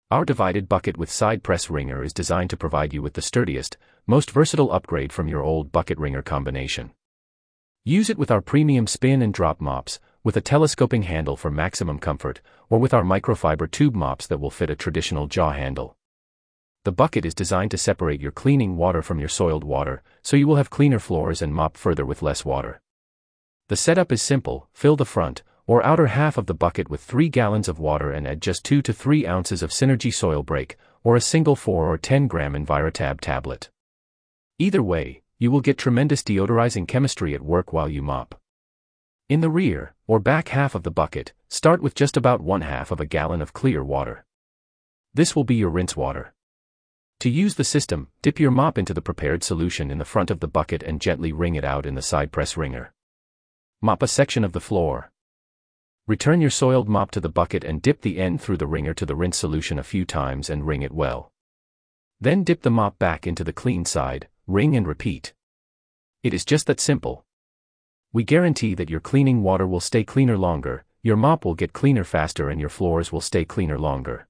Our divided bucket with side press wringer is designed to provide you with the sturdiest, most versatile upgrade from your old bucket wringer combination. Use it with our premium spin and drop mops, with a telescoping handle for maximum comfort, or with our microfiber tube mops that will fit a traditional jaw handle. The bucket is designed to separate your cleaning water from your soiled water, so you will have cleaner floors and mop further with less water. The setup is simple: fill the front or outer half of the bucket with 3 gallons of water and add just 2 to 3 ounces of Synergy Soil Break, or a single 4 or 10 gram EnviroTab tablet. Either way, you will get tremendous deodorizing chemistry at work while you mop. In the rear, or back half of the bucket, start with just about 1/2 of a gallon of clear water. This will be your rinse water. To use the system, dip your mop into the prepared solution in the front of the bucket and gently wring it out in the side press wringer. Mop a section of the floor. Return your soiled mop to the bucket and dip the end through the wringer to the rinse solution a few times and wring it well. Then dip the mop back into the clean side, wring and repeat. It is just that simple. We guarantee that your cleaning water will stay cleaner longer, your mop will get cleaner faster, and your floors will stay cleaner longer.